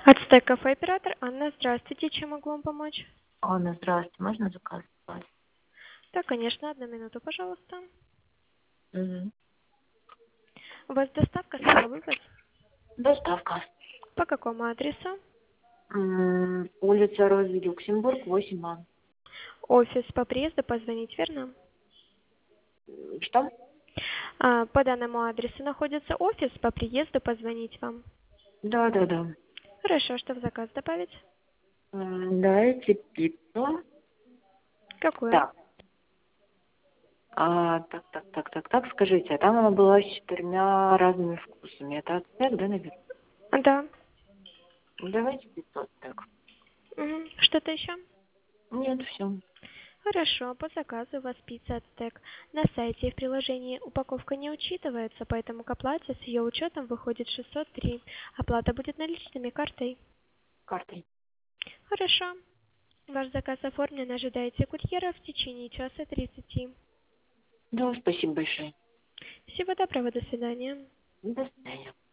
Ацтек кафе оператор Анна, здравствуйте, чем могу вам помочь? Анна, здравствуйте, можно заказ? Да, конечно, 1 минуту, пожалуйста. Мгм. У вас доставка самовывоз? Доставка. По какому адресу? Улица Розы Люксембург, 8А. Офис по приезду позвонить, верно? Что? По данному адресу находится офис, по приезду позвонить вам. Да, да, да. Хорошо, что в заказ добавить? Дайте пиццу. Какую? Так. Так, скажите, а там она была с 4 разными вкусами. Это ацтек, да, наверное? Да. Давайте пиццу ацтек. Что-то еще? Нет, все. Хорошо, по заказу у вас пицца Ацтек. На сайте и в приложении упаковка не учитывается, поэтому к оплате с ее учетом выходит 603. Оплата будет наличными картой. Картой. Хорошо. Ваш заказ оформлен, ожидайте курьера в течение часа 30. Да, спасибо большое. Всего доброго, до свидания. До свидания.